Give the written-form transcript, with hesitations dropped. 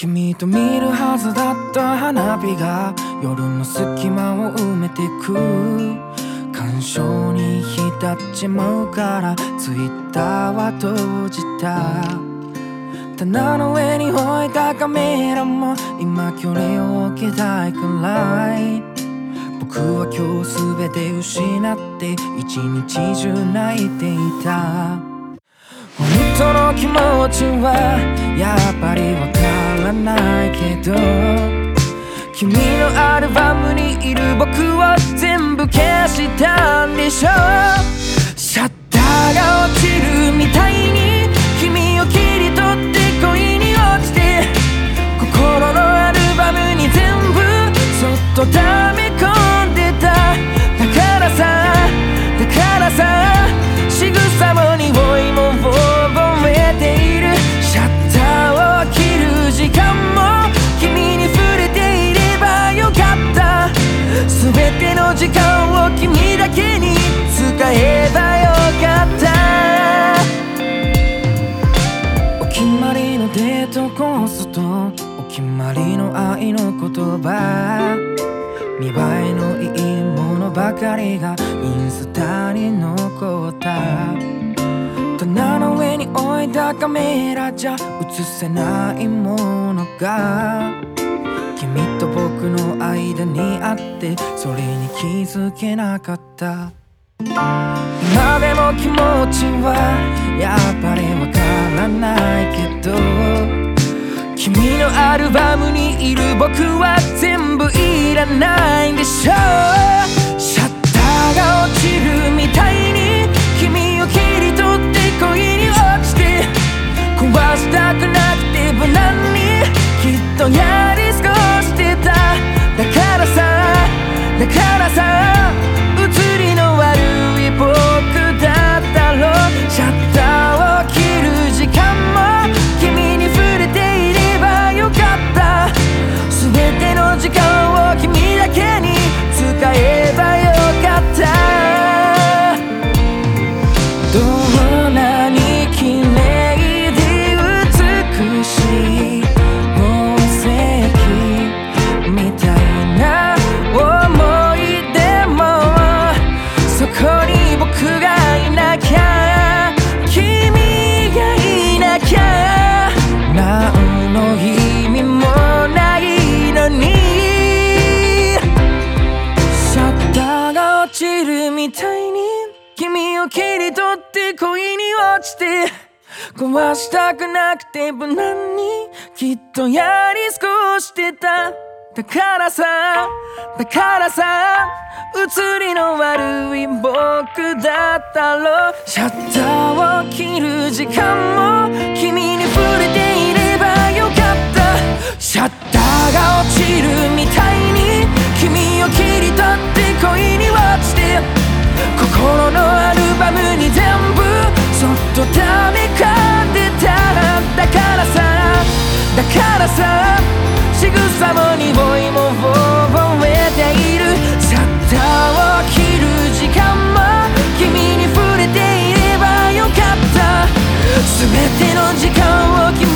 君と見るはずだった花火が夜の隙間を埋めてく。感傷に浸っちまうからツイッターは閉じた。棚の上に置いたカメラも今距離を置きたいくらい。僕は今日全て失って一日中泣いていた。本当の気持ちはやっぱりわからないけど、君のアルバムにいる僕を全部消したんでしょ。シャッターが落ちるみたいに君を切り取って恋に落ちて、心のアルバムに全部そっと溜め込んでた。だからさ仕草も匂いも覚えている。シャッターを切る時間も君に触れていればよかった。全ての時間を君だけに使えばよかった。お決まりのデートコースとお決まりの愛の言葉、見栄えのいいものばかりがインスタに残った。棚の上に置いたカメラじゃ映せないものが君と僕の間にあって、それに気づけなかった。今でも気持ちはやっぱりわからないけど、君のアルバムにいる僕は全部いらないんでしょ。シャッターが落ちるみたいに君を切り取って恋に落ちて、壊したくなくて無難にきっとやり過ごしてた。だからさ写りの悪い僕だったろ。シャッターを切る時間も君に触れていればよかった。全ての時間を君だけに使えばよかった。どんなに綺麗で美しい宝石みたいな思い出も、そこに僕がいなきゃ、君がいなきゃ何の意味もないのに。シャッターが落ちるみたいに君を切り取って恋に落ちて、壊したくなくて無難にきっとやり過ごしてた。だからさ写りの悪い僕だったろ。シャッターを切る時間も君に触れていればよかった。シャッターが落ちるみたいに君を切り取って恋に落ちて、心のアルバムに全部そっと溜め込んでた。だからさ仕草も匂いも覚えている。シャッターを切る時間も君に触れていればよかった。全ての時間を君